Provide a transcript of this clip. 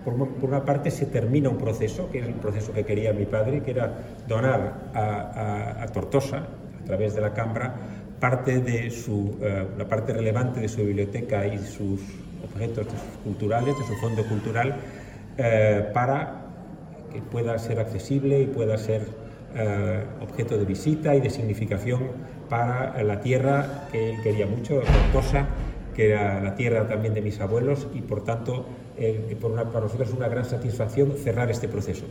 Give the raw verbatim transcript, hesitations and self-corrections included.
por, por una parte se termina un proceso, que es el proceso que quería mi padre, que era donar a, a, a Tortosa, a través de la Cambra, parte de su, eh, la parte relevante de su biblioteca y sus objetos culturales, de su fondo cultural, eh, para que pueda ser accesible y pueda ser eh, objeto de visita y de significación para la tierra que él quería mucho, Tortosa, que era la tierra también de mis abuelos, y por tanto, eh, por una, para nosotros es una gran satisfacción cerrar este proceso.